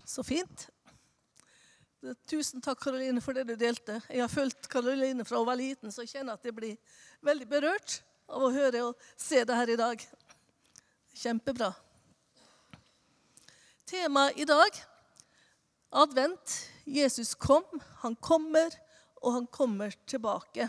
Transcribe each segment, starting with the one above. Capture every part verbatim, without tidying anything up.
Så fint. Tusen takk, Karoline, for det du delte. Jeg har følt Karoline fra hun var liten, så jeg kjenner at jeg blir veldig berørt av å høre og se det her i dag. Kjempebra. Temaet i dag, advent. Jesus kom, han kommer, og han kommer tilbake.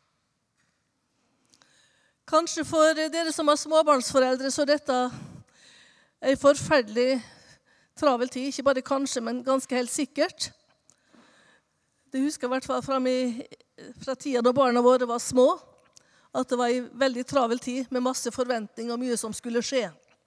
Kanskje for dere som har småbarnsforeldre, så er dette en forferdelig travel tid. Ikke bare kanskje, men ganske helt sikkert. Det husker jeg i hvert fall fra, mi, fra tida da barna våre var små, at det var en veldig travel tid med masse forventning og mye som skulle skje.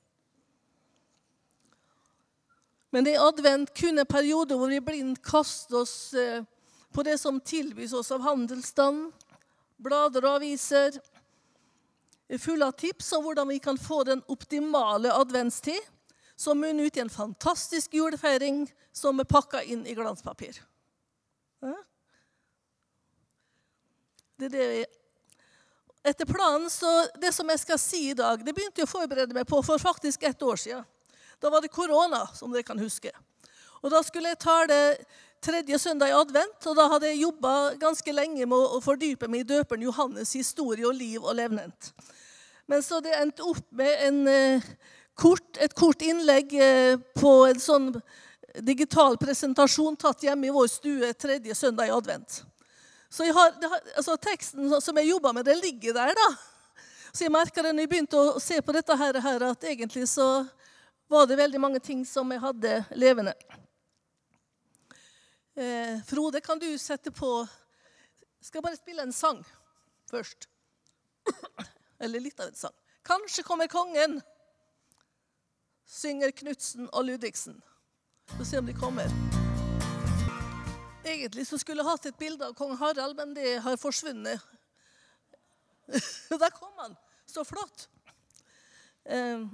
Men i advent kunne en periode hvor vi blind kaster oss på det som tilbys oss av handelsstand, blader og aviser, full av tips om hvordan vi kan få den optimale adventstid, som munner ut i en fantastisk julefeiring som er pakket inn i glanspapir. Ja? Det er det vi... Etter planen, så det som jeg skal si i dag, det begynte jeg å forberede meg på for faktisk ett år siden. Da var det korona, som dere kan huske. Og da skulle jeg ta det tredje søndag i advent, og da hadde jeg jobbet ganske lenge med å fordype meg i døperen Johannes historie og liv og levnet. Men så det endte opp med en, eh, kort, et kort innlegg eh, på en sånn digital presentasjon tatt hjemme i vår stue tredje søndag i advent. Så jeg har, det har, altså teksten som jeg jobbet med, det ligger der da. Så jeg merket det når jeg begynte å se på dette her, her at egentlig så var det veldig mange ting som jeg hadde levende. Eh, Frode, kan du sette på... Jeg skal bare spille en sang først. Eller litt av en sang. Kanskje kommer kongen, synger Knudsen og Ludvigsen. Vi får se om de kommer. Egentlig så skulle jeg hatt et bilde av kong Harald, men det har forsvunnet. Der kom han. Så flott. Eh,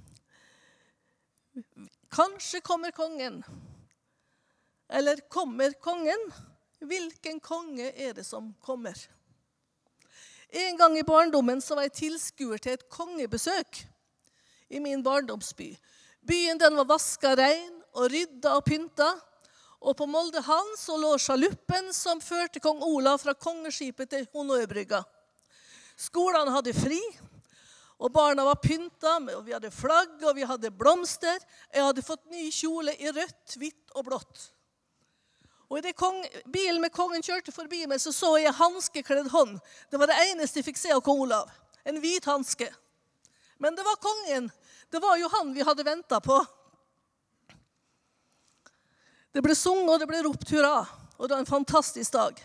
kanskje kommer kongen. Eller kommer kongen? Hvilken konge er det som kommer? En gang i barndommen så var jeg tilskuer til et kongebesøk i min barndomsby. Byen den var vasket rein og rydda og pynta. Og på Molde havn så lå sjaluppen som førte kong Olav fra kongeskipet til Honorbrygga. Skolene hadde fri, og barna var pynta, og vi hadde flagg, og vi hadde blomster. Jeg hadde fått ny kjole i rødt, hvitt og blått. Og i det kong, bilen med kongen kjørte forbi meg, så så jeg hanskekledd hånd. Det var det eneste jeg fikk se av kong Olav. En hvit hanske. Men det var kongen. Det var jo han vi hadde ventet på. Det ble sunget, og det ble ropt hurra. Og det var en fantastisk dag.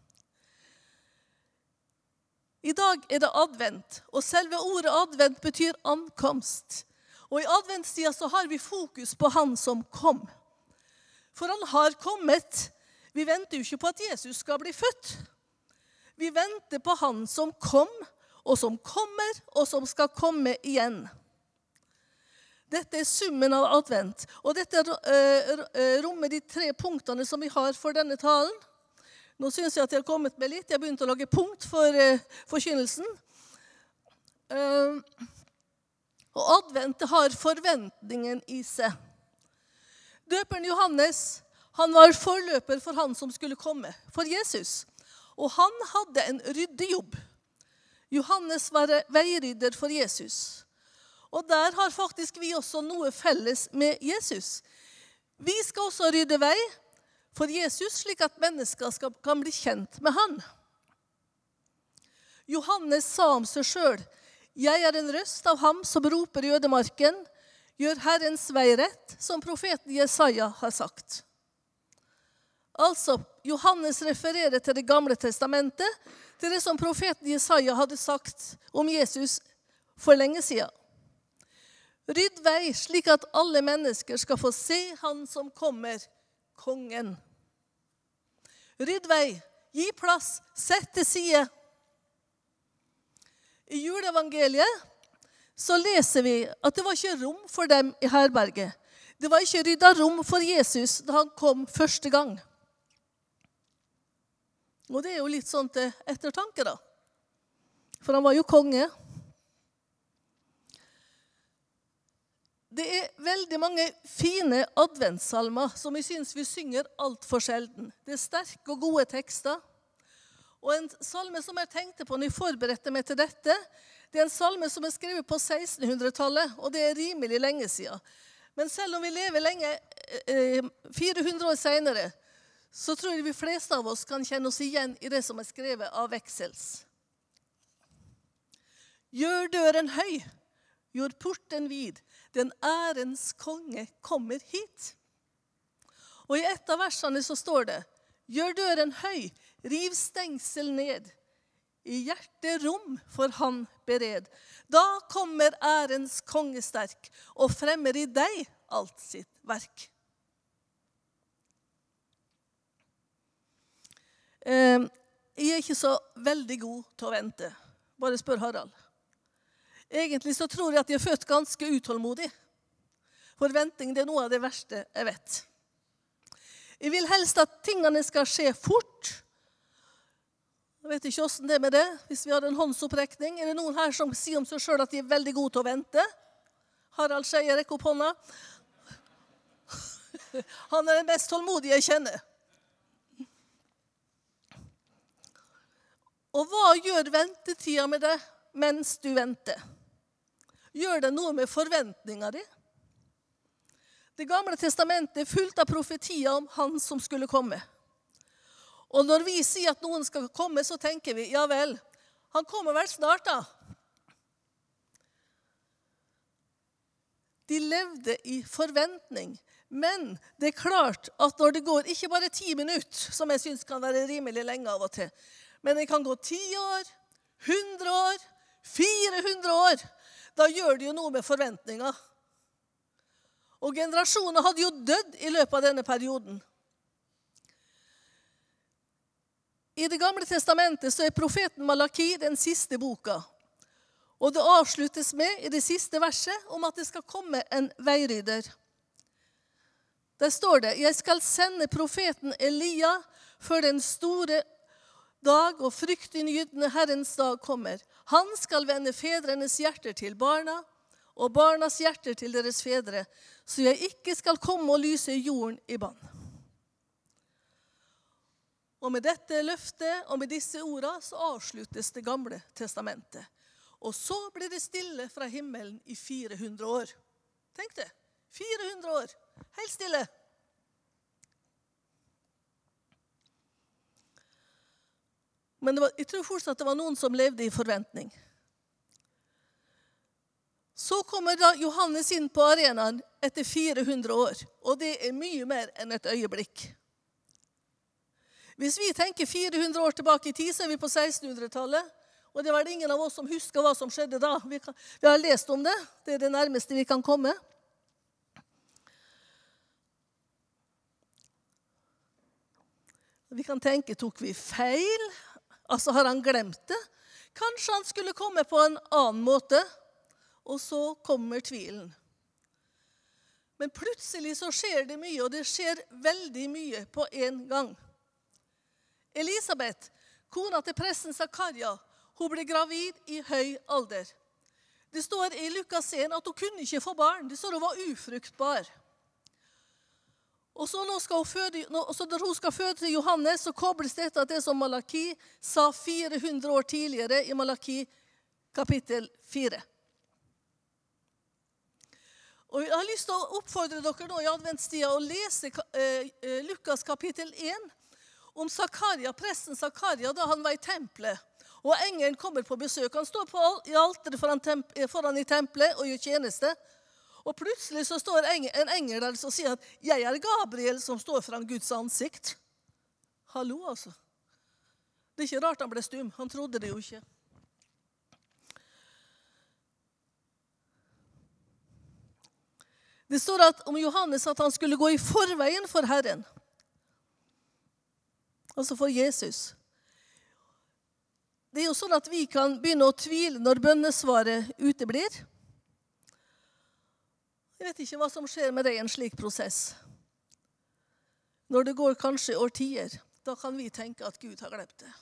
I dag er det advent, og selve ordet advent betyr ankomst. Og i adventstida så har vi fokus på han som kom. For han har kommet. Vi venter jo ikke på at Jesus skal bli født. Vi venter på han som kom, og som kommer, og som skal komme igjen. Dette er summen av advent, og dette rommer de tre punktene som vi har for denne talen. Nå synes jeg at jeg har kommet med litt. Jeg har begynt å lage punkt for forkynnelsen. Og advent har forventningen i seg. Døperen Johannes, han var forløper for han som skulle komme, for Jesus. Og han hadde en ryddejobb. Johannes var veirydder for Jesus. Og der har faktisk vi også noe felles med Jesus. Vi skal også rydde vei for Jesus, slik at mennesker skal, kan bli kjent med han. Johannes sa om seg selv, «Jeg er en røst av ham som roper i ødemarken, gjør Herrens vei rett, som profeten Jesaja har sagt». Altså, Johannes refererer til det gamle testamentet, til det som profeten Jesaja hadde sagt om Jesus for lenge siden. Rydd vei slik at alle mennesker skal få se han som kommer, kongen. Rydd vei, gi plass, sett til side. I juleevangeliet så leser vi at det var ikke rom for dem i herberget. Det var ikke rydda rom for Jesus da han kom første gang. Og det er jo litt sånn til ettertanke da. For han var jo konge. Det er veldig mange fine adventssalmer som jeg synes vi synger alt for sjelden. Det er sterke og gode tekster. Og en salme som jeg tenkte på når jeg forberedte meg til dette, det er en salme som er skrevet på sekstenhundretallet, og det er rimelig lenge siden. Men selv om vi lever lenge, fire hundre år senere, så tror jeg vi fleste av oss kan kjenne oss igjen i det som er skrevet av Veksels. Gjør døren høy, gjør porten vid, den ærens konge kommer hit. Og i et av versene så står det, gjør døren høy, riv stengsel ned, i hjertet rom for han bered. Da kommer ærens konge sterk, og fremmer i deg alt sitt verk. Jeg er ikke så veldig god til å vente. Bare spør Harald. Egentlig så tror jeg at jeg er født ganske utålmodig. For venting det er noe av det verste jeg vet. Jeg vil helst at tingene skal skje fort. Jeg vet ikke hvordan det er med det. Hvis vi har en håndsopprekning, er det noen her som sier om seg selv at de er veldig gode til å vente? Harald Skeier, rekk opp hånda. Han er den mest tålmodige jeg kjenner. Og hva gjør ventetida med deg mens du venter? Gjør det noe med forventninga di? Det gamle testamentet er fullt av profetier om han som skulle komme. Og når vi sier at noen skal komme, så tenker vi, ja vel, han kommer vel snart da. De levde i forventning, men det er klart at når det går ikke bare ti minutter, som jeg synes kan være rimelig lenge av og til, men det kan gå ti år, hundre år, fire hundre år. Da gjør det jo noe med forventninger. Og generasjoner hadde jo dødd i løpet av denne perioden. I det gamle testamentet så er profeten Malaki den siste boka. Og det avsluttes med i det siste verset om at det skal komme en veirydder. Der står det, jeg skal sende profeten Elia før den store dag og fryktinngytende Herrens dag kommer. Han skal vende fedrenes hjerter til barna, og barnas hjerter til deres fedre, så jeg ikke skal komme og lyse jorden i bann. Og med dette løftet og med disse ordene så avsluttes det gamle testamentet. Og så blir det stille fra himmelen i fire hundre år. Tenk det, fire hundre år, helt stille. Men det var, jeg tror fortsatt det var noen som levde i forventning. Så kommer da Johannes inn på arenaen etter fire hundre år, og det er mye mer enn et øyeblikk. Hvis vi tenker fire hundre år tilbake i tid, så er vi på sekstenhundretallet, og det var det ingen av oss som husker hva som skjedde da. Vi, kan, vi har lest om det, det er det nærmeste vi kan komme. Vi kan tenke, tok vi feil? Altså har han glemt det? Kanskje han skulle komme på en annen måte? Og så kommer tvilen. Men plutselig så skjer det mye, og det skjer veldig mye på en gang. Elisabeth, kona til presten Zakaria, hun ble gravid i høy alder. Det står i Lukas en at hun kunne ikke få barn. Det står hun var ufruktbar. Og så, nå skal hun føde, så når hun skal føde til Johannes, så kobles dette til det som Malaki sa fire hundre år tidligere i Malaki kapittel fire. Og jeg har lyst til å oppfordre dere nå i adventstida å lese eh, Lukas kapittel en om Zakaria, presten Zakaria, da han var i tempelet. Og engelen kommer på besøk. Han står på, i alteret foran, temp, foran i tempelet og gjør tjeneste. Og plutselig så står en engel der og sier at jeg er Gabriel som står foran Guds ansikt. Hallo, altså. Det er ikke rart han ble stum. Han trodde det jo ikke. Det står at om Johannes at han skulle gå i forveien for Herren. Altså for Jesus. Det er jo sånn at vi kan begynne å tvile når bønnesvaret uteblir. Jeg vet ikke hva som skjer med deg i en slik prosess. Når det går kanskje årtier, da kan vi tenke at Gud har glemt det.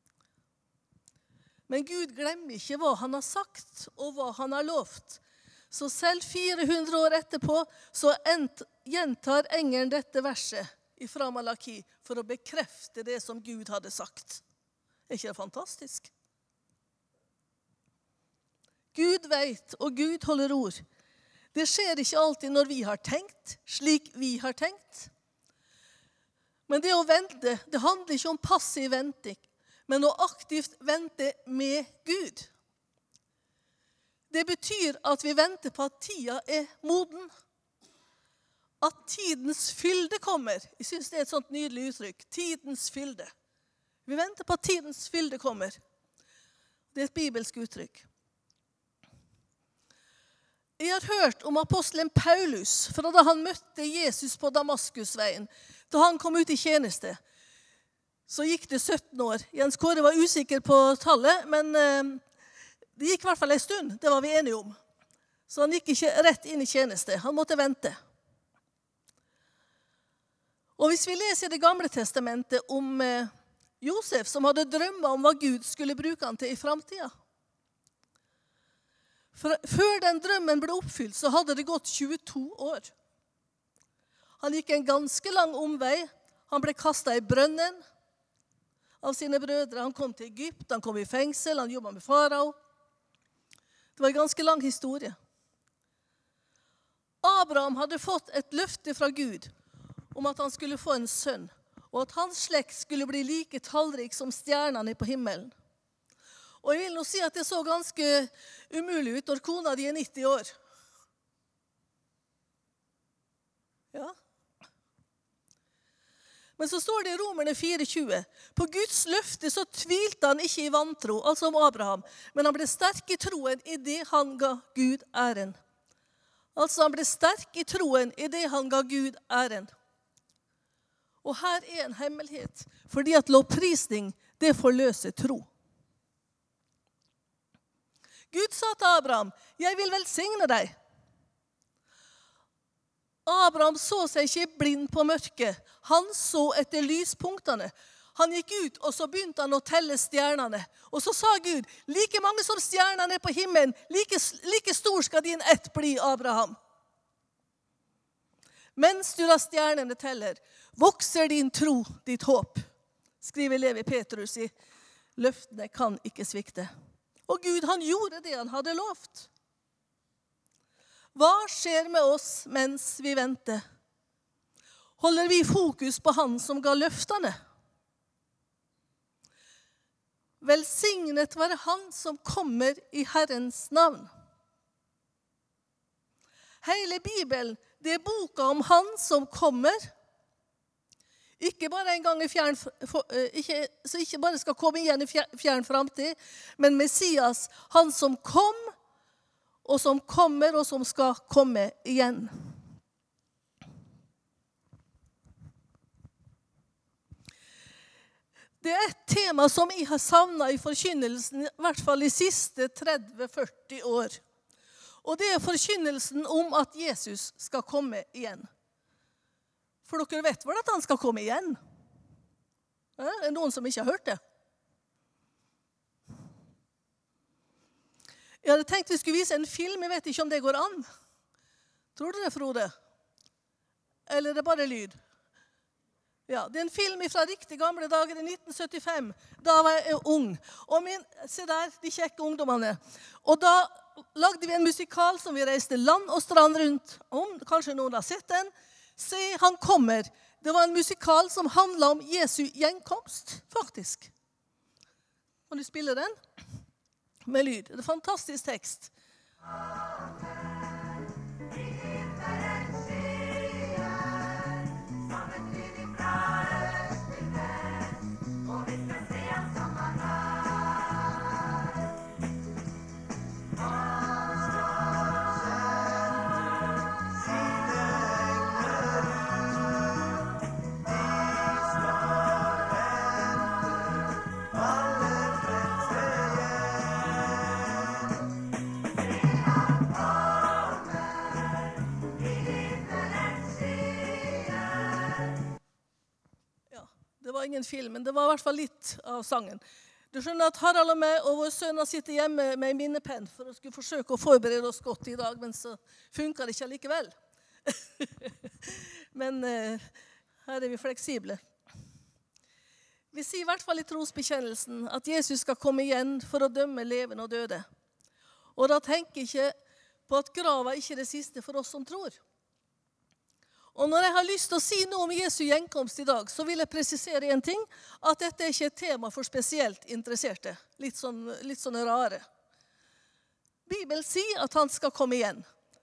Men Gud glemmer ikke hva han har sagt og hva han har lovt. Så selv fire hundre år etterpå så gjentar engelen dette verset fra Malaki for å bekrefte det som Gud hadde sagt. Er ikke det fantastisk? Gud vet, og Gud holder ord. Det skjer ikke alltid når vi har tenkt, slik vi har tenkt. Men det å vente, det handler ikke om passiv venting, men å aktivt vente med Gud. Det betyr at vi venter på at tida er moden. At tidens fylde kommer. Jeg synes det er et sånt nydelig uttrykk. Tidens fylde. Vi venter på at tidens fylde kommer. Det er et bibelsk uttrykk. Jeg har hørt om apostelen Paulus fra da han møtte Jesus på Damaskusveien. Da han kom ut i tjeneste, så gikk det sytten år. Jens Kåre var usikker på tallet, men det gikk i hvert fall en stund. Det var vi enige om. Så han gikk ikke rett inn i tjeneste. Han måtte vente. Og hvis vi leser det gamle testamentet om Josef, som hadde drømmet om hva Gud skulle bruke han til i fremtiden. Før den drømmen ble oppfylt, så hadde det gått tjueto år. Han gikk en ganske lang omvei. Han ble kastet i brønnen av sine brødre. Han kom til Egypt, han kom i fengsel, han jobbet med farao. Det var en ganske lang historie. Abraham hadde fått et løfte fra Gud om at han skulle få en sønn, og at hans slekt skulle bli like tallrik som stjernene på himmelen. Og jeg vil nå si at det så ganske umulig ut når kona di er nitti år. Ja. Men så står det i Romerne fire tjue. På Guds løfte så tvilte han ikke i vantro, altså om Abraham, men han ble sterk i troen i det han ga Gud æren. Altså han ble sterk i troen i det han ga Gud æren. Og her er en hemmelighet, fordi at lovprisning, det forløser tro. Gud sa til Abraham, jeg vil velsigne deg. Abraham så seg ikke blind på mørket. Han så etter lyspunktene. Han gikk ut, og så begynte han å telle stjernene. Og så sa Gud, like mange som stjernene på himmelen, like, like stor skal din ett bli, Abraham. Mens du da stjernene teller, vokser din tro, ditt håp. Skriver Levi Petrus i løftene kan ikke svikte. Og Gud, han gjorde det han hadde lovt. Hva skjer med oss mens vi venter? Holder vi fokus på han som ga løftene? Velsignet være han som kommer i Herrens navn. Hele Bibelen, det er boka om han som kommer. Ikke bare en gang i fjern, ikke, så ikke bare skal komme igjen i fjern fremtid, men Messias, han som kom, og som kommer, og som skal komme igjen. Det er et tema som jeg har savnet i forkynnelsen, i hvert fall de siste tretti til førti år. Og det er forkynnelsen om at Jesus skal komme igjen. For dere vet vel at han skal komme igjen? Er det noen som ikke har hørt det? Jeg hadde tenkt vi skulle vise en film, jeg vet ikke om det går an. Tror du det, Frode? Eller er det bare lyd? Ja, det er en film fra riktig gamle dager i nitten syttifem. Da var jeg ung. Og min, se der, de kjekke ungdommene. Og da lagde vi en musikal som vi reiste land og strand rundt om. Kanskje noen har sett den. Se, han kommer. Det var en musikal som handlet om Jesu gjenkomst, faktisk. Kan du spille den? Med lyd. Det er en fantastisk tekst. Det var ingen film, men det var i hvert fall litt av sangen. Du skjønner at Harald og meg og vår sønn har sittet hjemme med en minnepenn for å skulle forsøke å forberede oss godt i dag, men så funker det ikke allikevel. Men eh, her er vi fleksible. Vi sier i hvert fall i trosbekjennelsen at Jesus skal komme igjen for å dømme levende og døde. Og da tenker jeg ikke på at grava ikke er det siste for oss som tror. Og når jeg har lyst til å si noe om Jesu gjenkomst i dag, så vil jeg presisere en ting, at dette er ikke et tema for spesielt interesserte, litt, sånn, litt sånne rare. Bibelen sier at han skal komme igjen.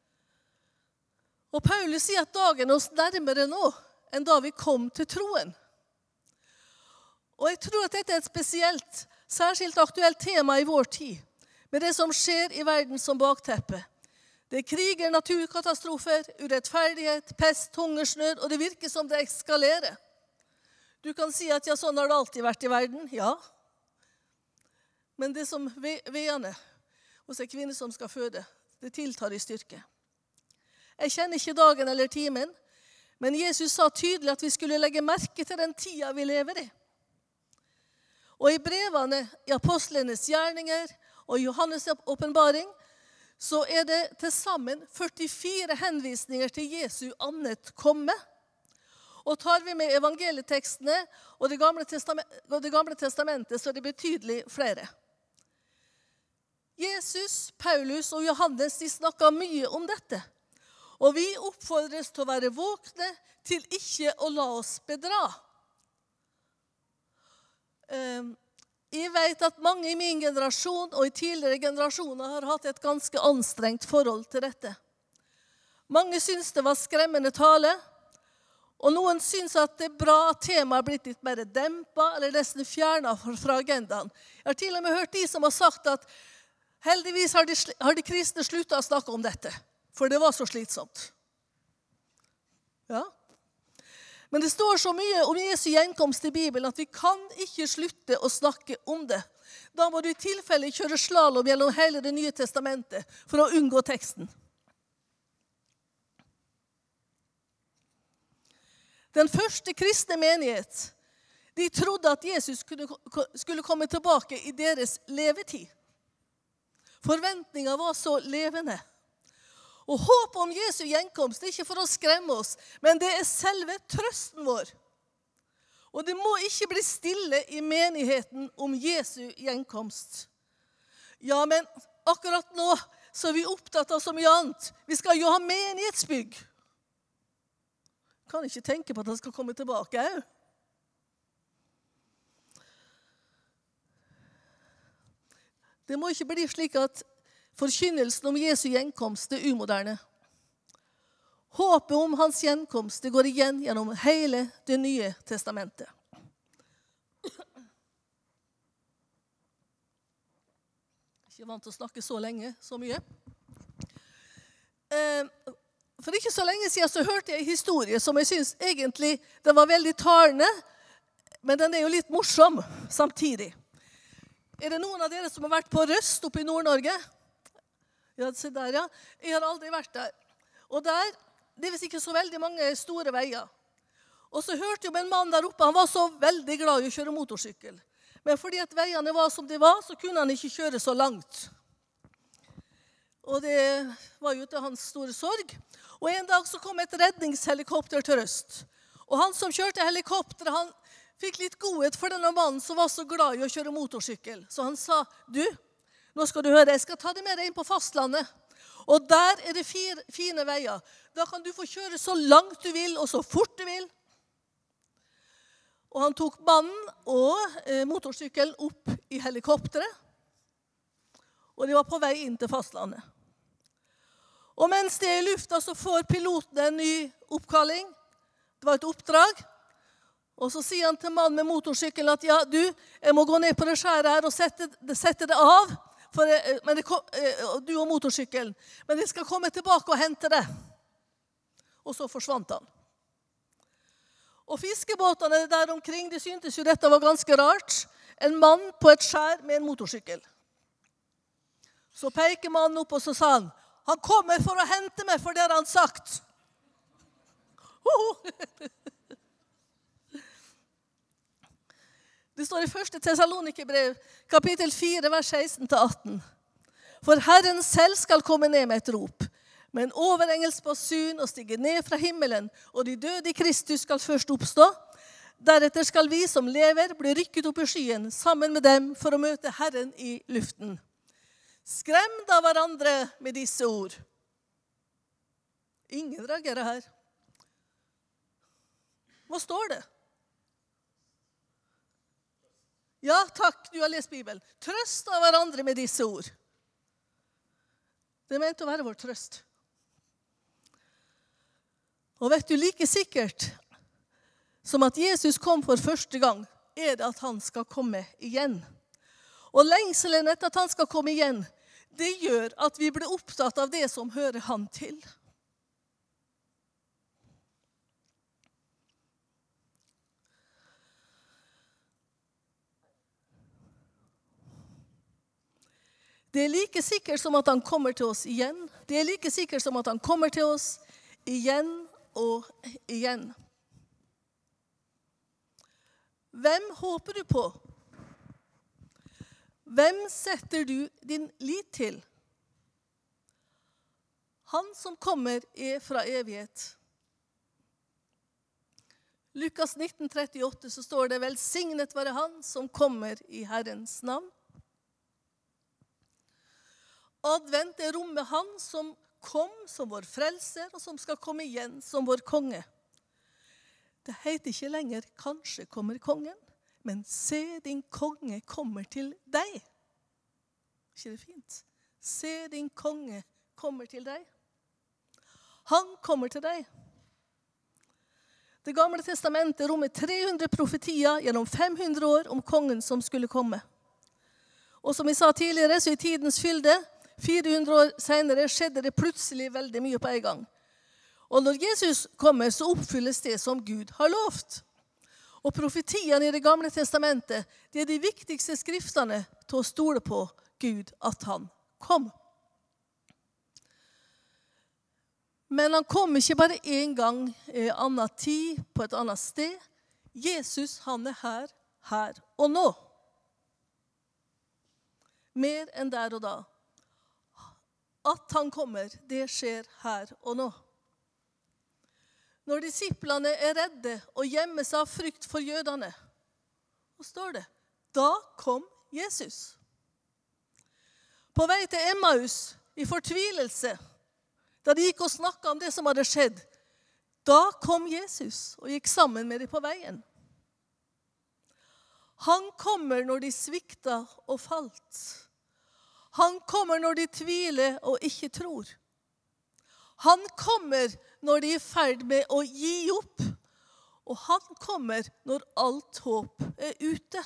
Og Paulus sier at dagen er oss nærmere nå, enn da vi kom til troen. Og jeg tror at dette er et spesielt, særskilt aktuelt tema i vår tid, med det som skjer i verden som bakteppe. Det er kriger, naturkatastrofer, urettferdighet, pest, hungersnød, og det virker som det eskalerer. Du kan si at ja, sånn har det alltid vært i verden, ja. Men det som veene hos en kvinne som skal føde, det tiltar i styrke. Jeg kjenner ikke dagen eller timen, men Jesus sa tydelig at vi skulle legge merke til den tida vi lever i. Og i brevene, i apostlenes gjerninger og i Johannes' åpenbaring, så er det til sammen førtifire henvisninger til Jesu annet komme. Og tar vi med evangelietekstene og det gamle testamentet, og det gamle testamentet, så er det betydelig flere. Jesus, Paulus og Johannes, de snakket mye om dette. Og vi oppfordres til å være våkne, til ikke å la oss bedra. Um, Jeg vet at mange i min generasjon og i tidligere generasjoner har hatt et ganske anstrengt forhold til dette. Mange syns det var skremmende tale, og noen syns at det er bra at temaet har blitt litt mer dempet eller nesten fjernet fra agendaen. Jeg har til og med hørt de som har sagt at heldigvis har de, har de kristne sluttet å snakke om dette, for det var så slitsomt. Ja. Men det står så mye om Jesu gjenkomst i Bibelen at vi kan ikke slutte å snakke om det. Da må du i tilfelle kjøre slalom gjennom hele det nye testamentet for å unngå teksten. Den første kristne menighet, de trodde at Jesus skulle komme tilbake i deres levetid. Forventningen var så levende. Og håp om Jesu gjenkomst er ikke for å skremme oss, men det er selve trøsten vår. Og det må ikke bli stille i menigheten om Jesu gjenkomst. Ja, men akkurat nå så er vi opptatt av så mye annet. Vi skal jo ha menighetsbygg. Kan ikke tenke på at han skal komme tilbake også. Det må ikke bli slik at forkynnelsen om Jesu gjenkomst er umoderne. Håpet om hans gjenkomst det går igjen gjennom hele det nye testamentet. Ikke vant til å snakke så lenge, så mye. For ikke så lenge siden så hørte jeg en historie som jeg synes egentlig den var veldig talende, men den er jo litt morsom samtidig. Er det noen av dere som har vært på Røst oppe i Nord-Norge? Ja, se der, ja. Jeg har aldri vært der. Og der, det er visst ikke så veldig mange store veier. Og så hørte jeg om en mann der oppe, han var så veldig glad i å kjøre motorsykkel. Men fordi at veiene var som de var, så kunne han ikke kjøre så langt. Og det var jo til hans store sorg. Og en dag så kom et redningshelikopter til Røst. Og han som kjørte helikopter, han fikk litt godhet for denne mannen som var så glad i å kjøre motorsykkel. Så han sa, du, nå skal du høre, jeg skal ta deg med deg inn på fastlandet. Og der er det fire, fine veier. Da kan du få kjøre så langt du vil, og så fort du vil. Og han tok mannen og eh, motorsykkelen opp i helikopteret. Og de var på vei inn til fastlandet. Og mens de er i lufta, så får piloten en ny oppkalling. Det var et oppdrag. Og så sier han til mannen med motorsykkelen at ja, du, jeg må gå ned på det skjæret her og sette, sette det av. For, men det kom, du og motorsykkelen. Men jeg skal komme tilbake og hente det. Og så forsvant han. Og fiskebåtene der omkring, de syntes jo dette var ganske rart. En mann på et skjær med en motorsykkel. Så peker mannen opp og så sa han, han kommer for å hente meg, for det har han sagt. Det står i første Thessalonikerbrev, kapittel fire, vers seksten til atten. For Herren selv skal komme ned med et rop, med en overengels basun og stige ned fra himmelen, og de døde i Kristus skal først oppstå. Deretter skal vi som lever bli rykket opp i skyen sammen med dem for å møte Herren i luften. Skrem da hverandre med disse ord. Ingen reagerer her. Hva står det? Ja, takk, du har lest Bibelen. Trøst av hverandre med disse ord. Det er ment å være vår trøst. Og vet du, like sikkert som at Jesus kom for første gang, er det at han skal komme igjen. Og lengselen etter at han skal komme igjen, det gjør at vi blir opptatt av det som hører han til. Det er like sikkert som at han kommer til oss igjen. Det er like sikkert som at han kommer til oss igjen og igjen. Hvem håper du på? Hvem setter du din lit til? Han som kommer er fra evighet. Lukas nitten trettiåtte så står det: velsignet være han som kommer i Herrens navn. Advent er rommet han som kom som vår frelser, og som skal komme igjen som vår konge. Det heter ikke lenger kanskje kommer kongen, men se din konge kommer til deg. Ikke det fint? Se din konge kommer til deg. Han kommer til deg. Det gamle testamentet rommer tre hundre profetier gjennom fem hundre år om kongen som skulle komme. Og som vi sa tidligere, så i tidens fylde, fire hundre år senere, skjedde det plutselig veldig mye på en gang. Og når Jesus kommer, så oppfylles det som Gud har lovt. Og profetiene i det gamle testamentet, det er de viktigste skriftene til å stole på Gud, at han kom. Men han kom ikke bare en gang, en annen tid, på et annet sted. Jesus, han er her, her og nå. Mer enn der og da. At han kommer, det skjer her og nå. Når disiplene er redde og gjemmer seg av frykt for jødene, hva står det? Da kom Jesus. På vei til Emmaus, i fortvilelse, da de gikk og snakket om det som hadde skjedd, da kom Jesus og gikk sammen med dem på veien. Han kommer når de svikta og falt. Han kommer når de tviler og ikke tror. Han kommer når de er i ferd med å gi opp. Og han kommer når alt håp er ute.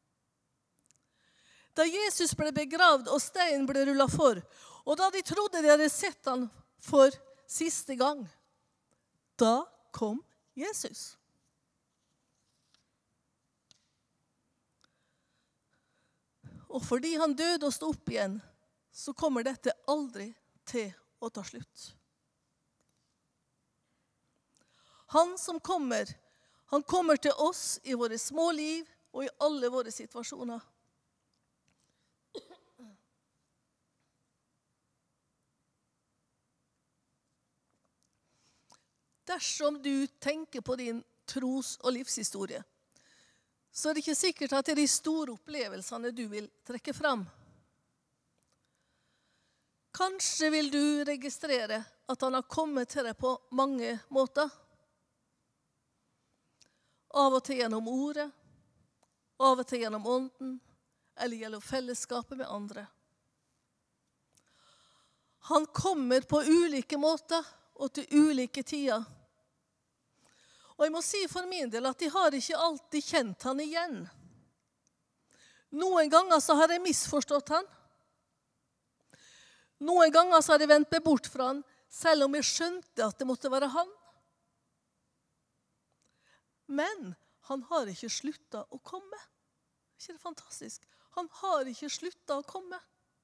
Da Jesus ble begravd og steinen ble rullet for, og da de trodde de hadde sett han for siste gang, da kom Jesus. Og fordi han døde og stod opp igjen, så kommer dette aldri til å ta slutt. Han som kommer, han kommer til oss i våre små liv og i alle våre situasjoner. Dersom du tenker på din tros- og livshistorie, så er det ikke sikkert at det er de store opplevelsene du vil trekke fram. Kanskje vil du registrere at han har kommet til deg på mange måter. Av og til gjennom ordet, av og til gjennom ånden, eller gjennom fellesskapet med andre. Han kommer på ulike måter og til ulike tider. Og jeg må si for min del at de har ikke alltid kjent han igjen. Noen ganger så har jeg misforstått han. Noen ganger så har jeg vendt meg bort fra han, selv om jeg skjønte at det måtte være han. Men han har ikke sluttet å komme. Er ikke det fantastisk? Han har ikke sluttet å komme.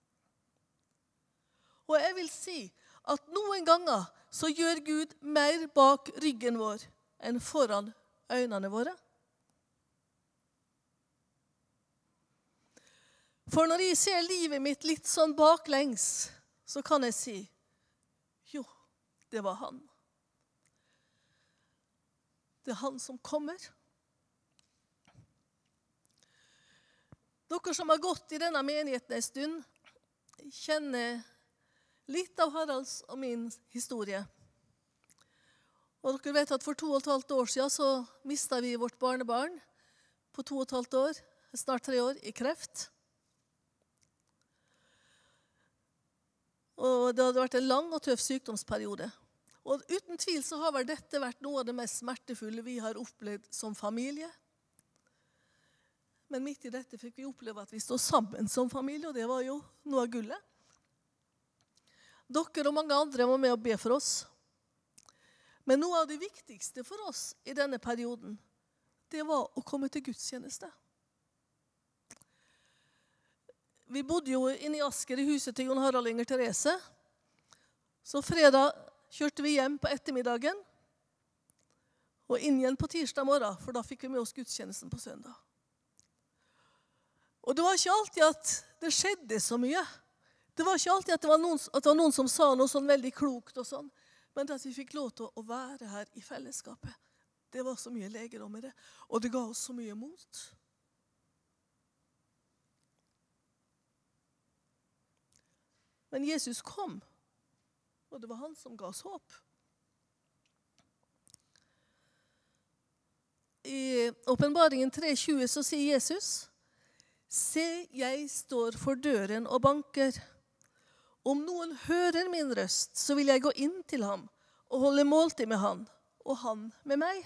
Og jeg vil si at noen ganger så gjør Gud mer bak ryggen vår enn foran øynene våre. For når jeg ser livet mitt litt sånn baklengs, så kan jeg si, jo, det var han. Det er han som kommer. Dere som har gått i denne menigheten en stund, kjenner litt av Haralds og min historie. Og dere vet at for to og et halvt år siden så mistet vi vårt barnebarn på to og et halvt år, snart tre år, i kreft. Og det hadde vært en lang og tøff sykdomsperiode. Og uten tvil så har vel dette vært noe av det mest smertefulle vi har opplevd som familie. Men midt i dette fikk vi oppleve at vi stod sammen som familie, og det var jo noe av gullet. Dere og mange andre var med å be for oss. Men noe av det viktigste for oss i denne perioden, det var å komme til gudstjeneste. Vi bodde jo inne i Asker i huset til Jon Harald og Inger Therese. Så fredag kjørte vi hjem på ettermiddagen, og inn igjen på tirsdag morgen, for da fikk vi med oss gudstjenesten på søndag. Og det var ikke alltid at det skjedde så mye. Det var ikke alltid at det var noen, at det var noen som sa noe sånn veldig klokt og sånn, men at vi fikk lov til å være her i fellesskapet. Det var så mye legedom i det, og det ga oss så mye mot. Men Jesus kom, og det var han som ga oss håp. I Åpenbaringen tre tjue så sier Jesus, «Se, jeg står for døren og banker. Om noen hører min røst, så vil jeg gå inn til ham og holde måltid med han, og han med meg.»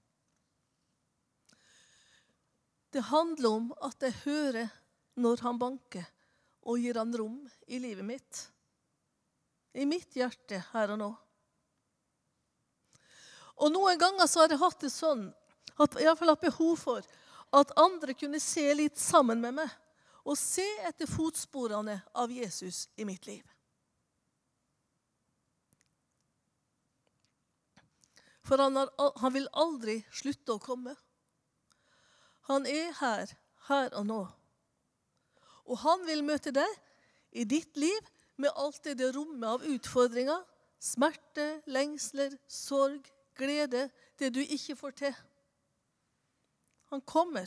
Det handler om at jeg hører når han banker, og gir han rom i livet mitt. I mitt hjerte her og nå. Og noen ganger så har jeg hatt det sånn, at jeg har i hvert fall hatt behov for at andre kunne se litt sammen med meg, og se etter fotsporene av Jesus i mitt liv. For han, har, han vil aldri slutte å komme. Han er her, her og nå. Og han vil møte deg i ditt liv med alt det det rommet av utfordringer, smerte, lengsler, sorg, glede, det du ikke får til. Han kommer.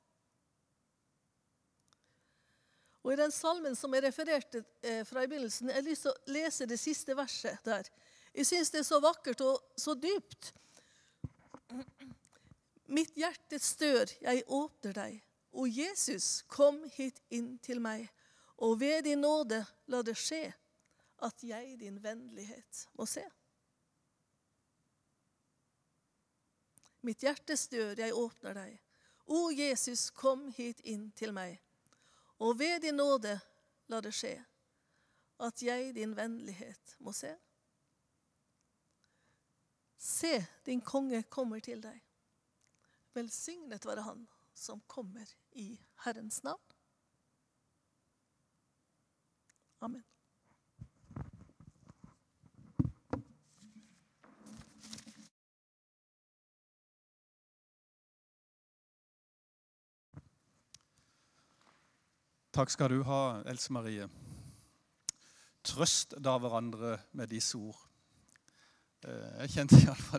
Og i den salmen som jeg refererte fra i begynnelsen, jeg har lyst til å lese det siste verset der. Jeg synes det er så vakkert og så dypt. Mitt hjertes dør, jeg åpner deg. O Jesus, kom hit inn til meg, og ved din nåde la det skje, at jeg din vennlighet må se. Mitt hjertes dør, jeg åpner deg. O Jesus, kom hit inn til meg, og ved din nåde la det skje, at jeg din vennlighet må se. Se, din konge kommer til deg. Velsignet være han som kommer i Herrens navn. Amen. Takk skal du ha, Else Marie. Trøst da hverandre med disse ord. Jeg kjente i alle fall